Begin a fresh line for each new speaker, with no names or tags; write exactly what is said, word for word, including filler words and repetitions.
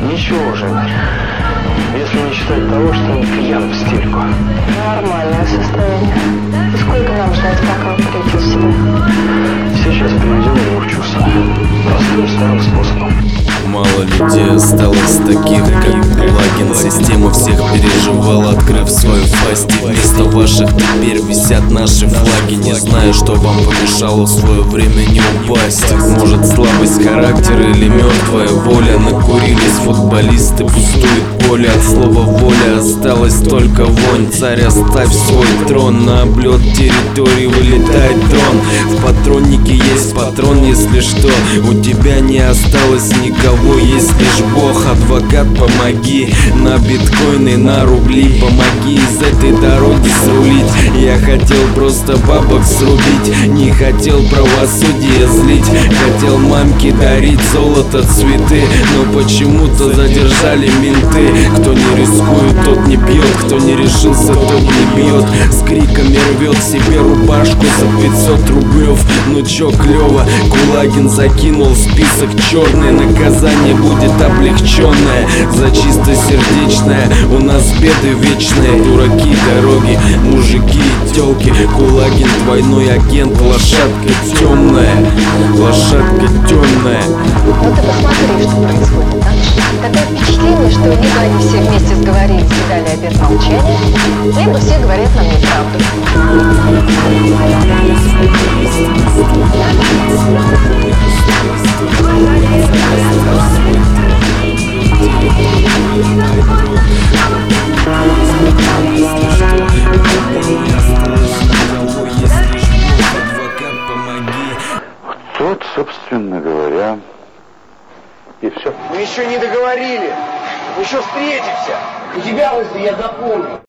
Ничего уже. Если не считать того, что он пьян в стельку.
Нормальное состояние. И сколько нам ждать, пока он придет в себя?
Сейчас приведем его в чувство. Простым старым способом.
Мало людей осталось таких, как Кулагин. Система всех переживала, открыв свою пасть. И вместо ваших теперь висят наши флаги. Не знаю, что вам помешало в свое время не упасть. Может, слабость характера или мертвая воля. Накурились футболисты, пустует поле. От слова воля осталась только вонь. Царь, оставь свой трон. На облет территории вылетает дрон. В патроннике есть патрон, если что. У тебя не осталось никого, есть лишь Бог. Адвокат, помоги на биткоины, на рубли. Помоги из этой дороги срулить. Я хотел просто бабок срубить, не хотел правосудие злить. Хотел мамке дарить золото, цветы, но почему-то задержали менты. Кто не рискует, тот не пьет, кто не решился, тот не бьет. С криками рвет себе рубашку за пятьсот рублев. Ну чё, клёво, Кулагин закинул список черный. Наказание будет облегченное за чистосердечное. У нас беды вечные, дураки, дороги, мужики и тёлки. Кулагин двойной агент, лошадка темная, лошадка темная.
Ну ты посмотри, что происходит, да? Такое впечатление, что либо они все вместе сговорились и дали обет молчания, либо все говорят нам неправду.
Вот, собственно говоря, и все.
Мы еще не договорили. Мы еще встретимся. У тебя мысли я запомню.